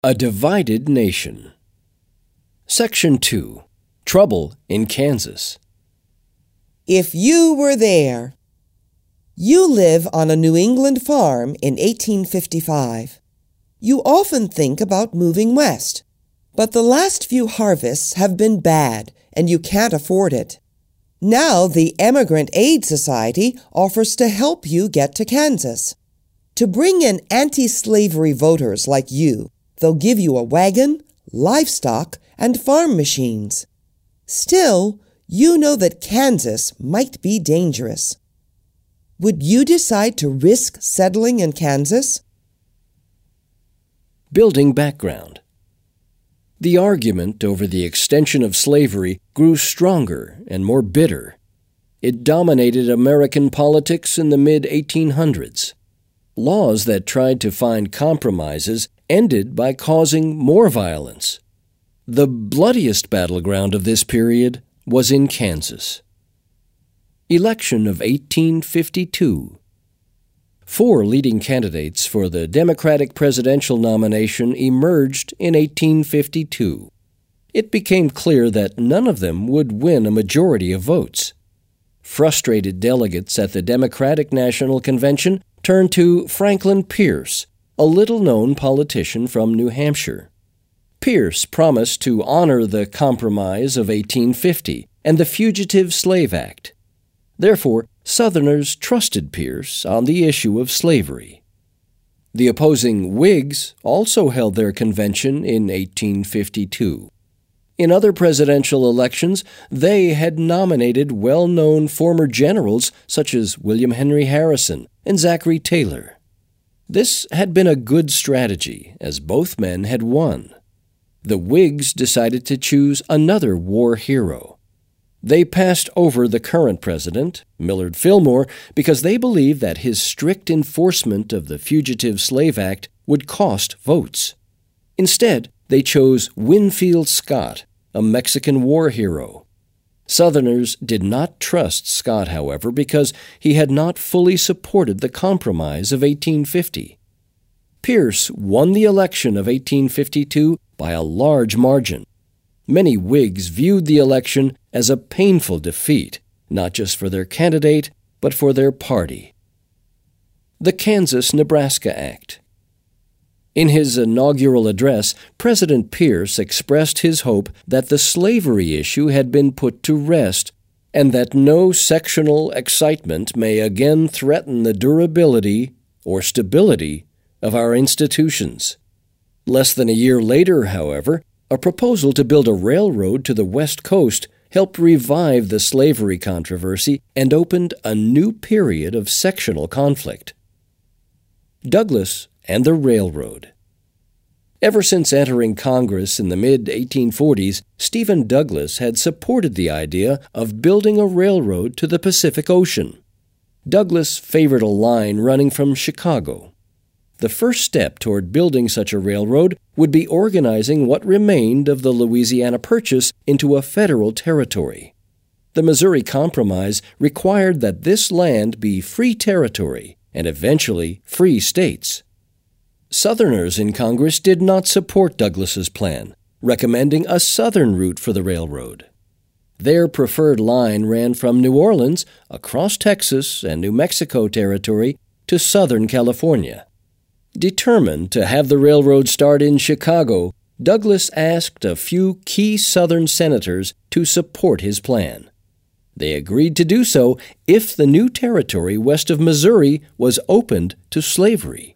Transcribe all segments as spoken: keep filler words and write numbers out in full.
A Divided Nation. Section two. Trouble in Kansas. If you were there. You live on a New England farm in eighteen fifty-five. You often think about moving west, but the last few harvests have been bad and you can't afford it. Now the Emigrant Aid Society offers to help you get to Kansas. To bring in anti-slavery voters like you, they'll give you a wagon, livestock, and farm machines. Still, you know that Kansas might be dangerous. Would you decide to risk settling in Kansas? Building background. The argument over the extension of slavery grew stronger and more bitter. It dominated American politics in the mid eighteen hundreds. Laws that tried to find compromises ended by causing more violence. The bloodiest battleground of this period was in Kansas. Election of eighteen fifty-two. Four leading candidates for the Democratic presidential nomination emerged in eighteen fifty-two. It became clear that none of them would win a majority of votes. Frustrated delegates at the Democratic National Convention turned to Franklin Pierce, a little-known politician from New Hampshire. Pierce promised to honor the Compromise of eighteen fifty and the Fugitive Slave Act. Therefore, Southerners trusted Pierce on the issue of slavery. The opposing Whigs also held their convention in eighteen fifty-two. In other presidential elections, they had nominated well-known former generals such as William Henry Harrison and Zachary Taylor. This had been a good strategy, as both men had won. The Whigs decided to choose another war hero. They passed over the current president, Millard Fillmore, because they believed that his strict enforcement of the Fugitive Slave Act would cost votes. Instead, they chose Winfield Scott, a Mexican war hero. Southerners did not trust Scott, however, because he had not fully supported the Compromise of eighteen fifty. Pierce won the election of eighteen fifty-two by a large margin. Many Whigs viewed the election as a painful defeat, not just for their candidate, but for their party. The Kansas-Nebraska Act. In his inaugural address, President Pierce expressed his hope that the slavery issue had been put to rest and that no sectional excitement may again threaten the durability or stability of our institutions. Less than a year later, however, a proposal to build a railroad to the West Coast helped revive the slavery controversy and opened a new period of sectional conflict. Douglas and the railroad. Ever since entering Congress in the mid eighteen forties, Stephen Douglas had supported the idea of building a railroad to the Pacific Ocean. Douglas favored a line running from Chicago. The first step toward building such a railroad would be organizing what remained of the Louisiana Purchase into a federal territory. The Missouri Compromise required that this land be free territory and eventually free states. Southerners in Congress did not support Douglas's plan, recommending a southern route for the railroad. Their preferred line ran from New Orleans across Texas and New Mexico territory to southern California. Determined to have the railroad start in Chicago, Douglas asked a few key Southern senators to support his plan. They agreed to do so if the new territory west of Missouri was opened to slavery.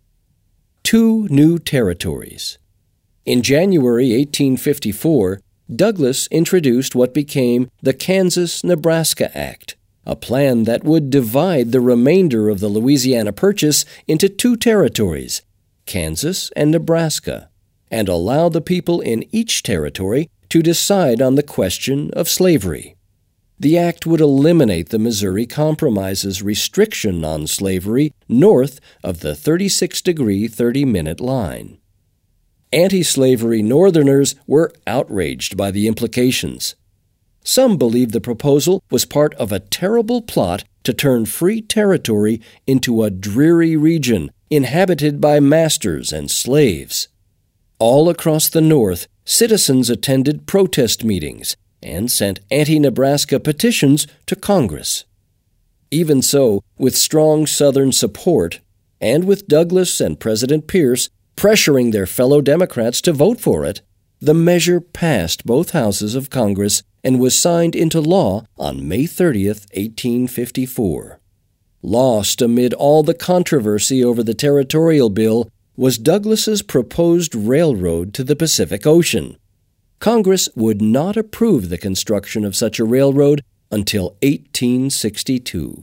Two new territories. In January eighteen fifty-four, Douglas introduced what became the Kansas-Nebraska Act, a plan that would divide the remainder of the Louisiana Purchase into two territories, Kansas and Nebraska, and allow the people in each territory to decide on the question of slavery. The act would eliminate the Missouri Compromise's restriction on slavery north of the thirty-six degree thirty minute line. Anti-slavery Northerners were outraged by the implications. Some believed the proposal was part of a terrible plot to turn free territory into a dreary region inhabited by masters and slaves. All across the North, citizens attended protest meetings and sent anti-Nebraska petitions to Congress. Even so, with strong Southern support, and with Douglas and President Pierce pressuring their fellow Democrats to vote for it, the measure passed both houses of Congress and was signed into law on May thirtieth, eighteen fifty-four. Lost amid all the controversy over the territorial bill was Douglas's proposed railroad to the Pacific Ocean. Congress would not approve the construction of such a railroad until eighteen sixty-two.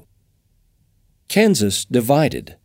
Kansas divided.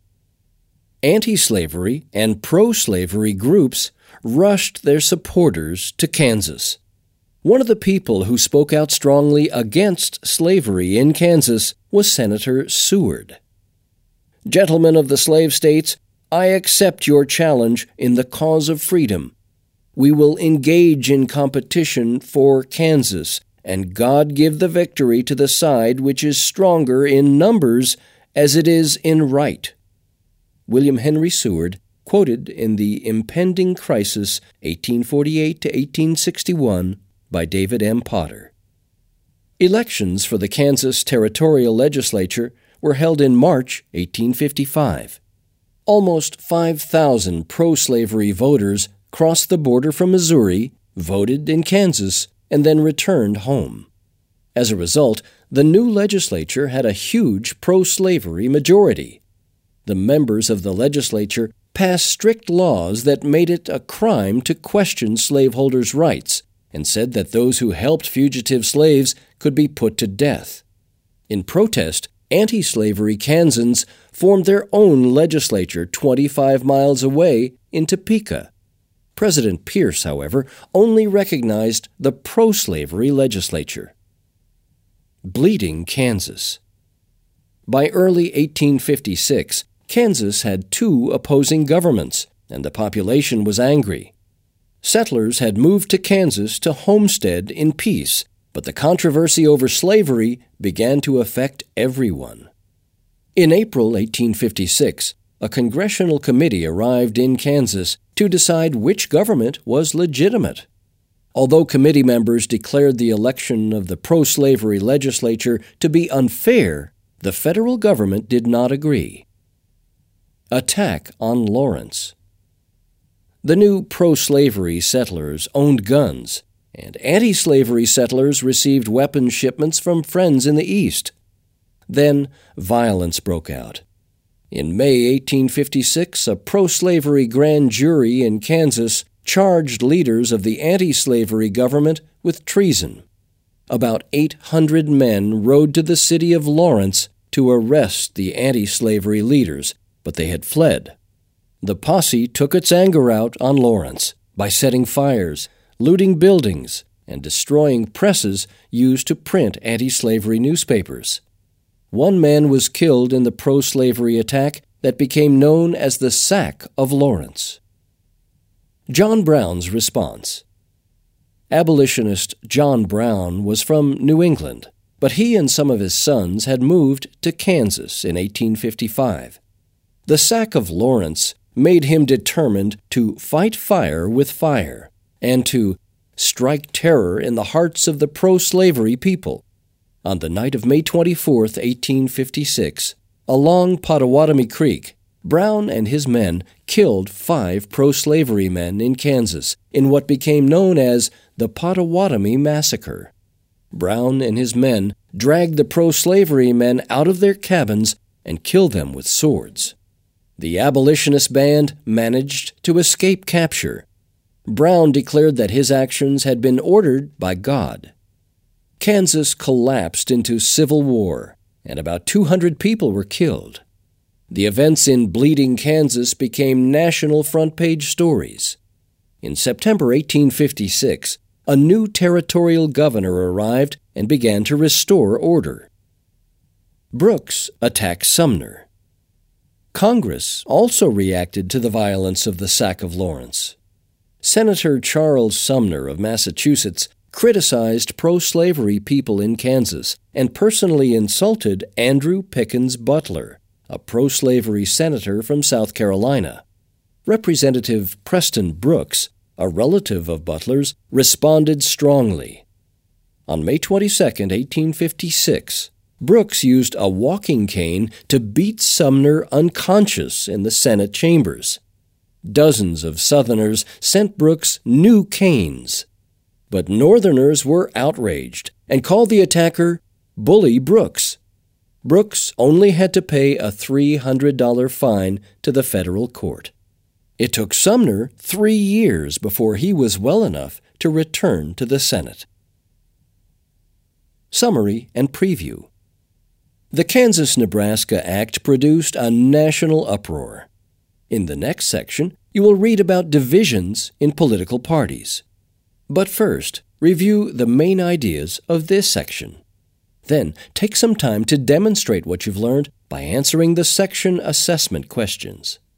Anti-slavery and pro-slavery groups rushed their supporters to Kansas. One of the people who spoke out strongly against slavery in Kansas was Senator Seward. "Gentlemen of the slave states, I accept your challenge in the cause of freedom. We will engage in competition for Kansas, and God give the victory to the side which is stronger in numbers as it is in right." William Henry Seward, quoted in The Impending Crisis, eighteen forty-eight to eighteen sixty-one, by David M. Potter. Elections for the Kansas Territorial Legislature were held in March eighteen fifty-five. Almost five thousand pro-slavery voters crossed the border from Missouri, voted in Kansas, and then returned home. As a result, the new legislature had a huge pro-slavery majority. The members of the legislature passed strict laws that made it a crime to question slaveholders' rights and said that those who helped fugitive slaves could be put to death. In protest, anti-slavery Kansans formed their own legislature twenty-five miles away in Topeka. President Pierce, however, only recognized the pro-slavery legislature. Bleeding Kansas. By early eighteen fifty-six, Kansas had two opposing governments, and the population was angry. Settlers had moved to Kansas to homestead in peace, but the controversy over slavery began to affect everyone. In April eighteen fifty-six, a congressional committee arrived in Kansas to decide which government was legitimate. Although committee members declared the election of the pro-slavery legislature to be unfair, the federal government did not agree. Attack on Lawrence. The new pro-slavery settlers owned guns, and anti-slavery settlers received weapon shipments from friends in the East. Then violence broke out. In May eighteen fifty-six, a pro-slavery grand jury in Kansas charged leaders of the anti-slavery government with treason. About eight hundred men rode to the city of Lawrence to arrest the anti-slavery leaders, but they had fled. The posse took its anger out on Lawrence by setting fires, looting buildings, and destroying presses used to print anti-slavery newspapers. One man was killed in the pro-slavery attack that became known as the Sack of Lawrence. John Brown's response. Abolitionist John Brown was from New England, but he and some of his sons had moved to Kansas in eighteen fifty-five. The Sack of Lawrence made him determined to fight fire with fire and to strike terror in the hearts of the pro-slavery people. On the night of May twenty-fourth, eighteen fifty-six, along Pottawatomie Creek, Brown and his men killed five pro-slavery men in Kansas in what became known as the Pottawatomie Massacre. Brown and his men dragged the pro-slavery men out of their cabins and killed them with swords. The abolitionist band managed to escape capture. Brown declared that his actions had been ordered by God. Kansas collapsed into civil war, and about two hundred people were killed. The events in Bleeding Kansas became national front-page stories. In September eighteen fifty-six, a new territorial governor arrived and began to restore order. Brooks attacked Sumner. Congress also reacted to the violence of the Sack of Lawrence. Senator Charles Sumner of Massachusetts criticized pro-slavery people in Kansas and personally insulted Andrew Pickens Butler, a pro-slavery senator from South Carolina. Representative Preston Brooks a relative of Butler's, responded strongly. On May twenty-second, eighteen fifty-six, Brooks used a walking cane to beat Sumner unconscious in the Senate chambers. Dozens of Southerners sent Brooks new canes. But Northerners were outraged and called the attacker Bully Brooks. Brooks only had to pay a three hundred dollars fine to the federal court. It took Sumner three years before he was well enough to return to the Senate. Summary and preview. The Kansas-Nebraska Act produced a national uproar. In the next section, you will read about divisions in political parties. But first, review the main ideas of this section. Then, take some time to demonstrate what you've learned by answering the section assessment questions.